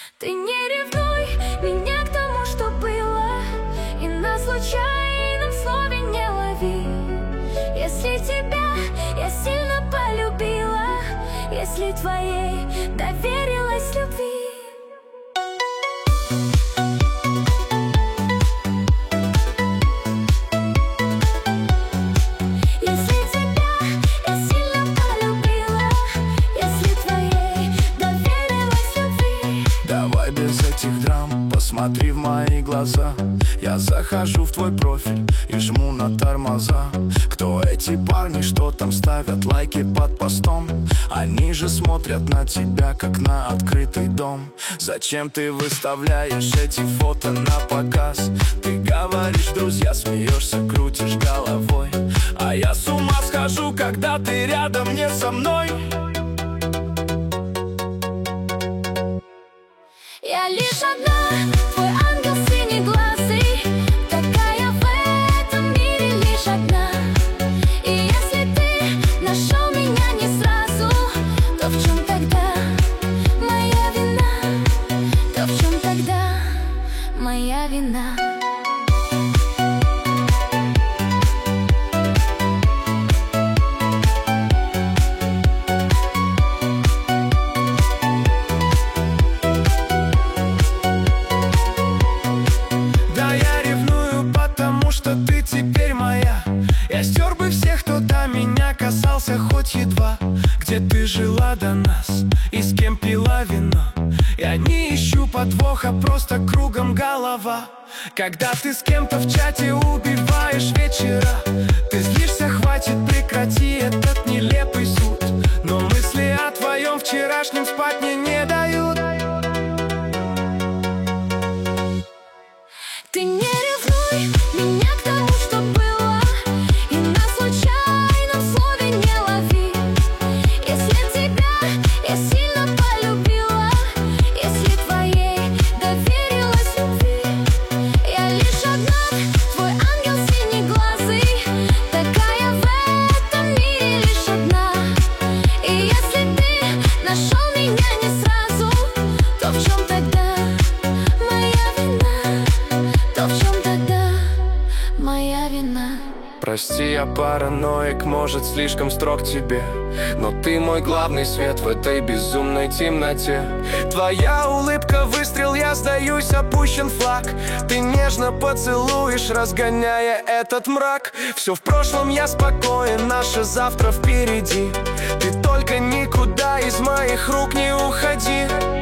Ты не ревнуй меня к тому, что было, и на случайном слове не лови. Если тебя я сильно полюбила, если твоей доверилась любви. Смотри в мои глаза, я захожу в твой профиль и жму на тормоза. Кто эти парни, что там ставят лайки под постом? Они же смотрят на тебя, как на открытый дом. Зачем ты выставляешь эти фото на показ? Ты говоришь, друзья, смеешься, крутишь головой. А я с ума схожу, когда ты рядом не со мной. Я лишь одна, твой ангел синеглазый, такая в этом мире лишь одна. И если ты нашел меня не сразу, то в чем тогда моя вина? То в чем тогда моя вина? Ты теперь моя. Я стер бы всех, кто до меня касался хоть едва. Где ты жила до нас и с кем пила вино? Я не ищу подвоха, просто кругом голова. Когда ты с кем-то в чате убиваешь вечера, ты злишься, хватит, прекрати этот нелепый суд. Но мысли о твоем вчерашнем спать мне не дают. Ты не ревнуй меня к тому, что было, и на случайном слове не лови. Если тебя я сильно полюбила, если твоей доверилась любви. Я лишь одна, твой ангел синеглазый, такая в этом мире лишь одна. И если ты нашел меня не сразу, то в чем тогда моя вина? То в чем тогда моя вина? Прости, я параноик, может, слишком строг тебе, но ты мой главный свет в этой безумной темноте. Твоя улыбка, выстрел, я сдаюсь, опущен флаг. Ты нежно поцелуешь, разгоняя этот мрак. Все в прошлом, я спокоен, наше завтра впереди. Ты только никуда из моих рук не уходи.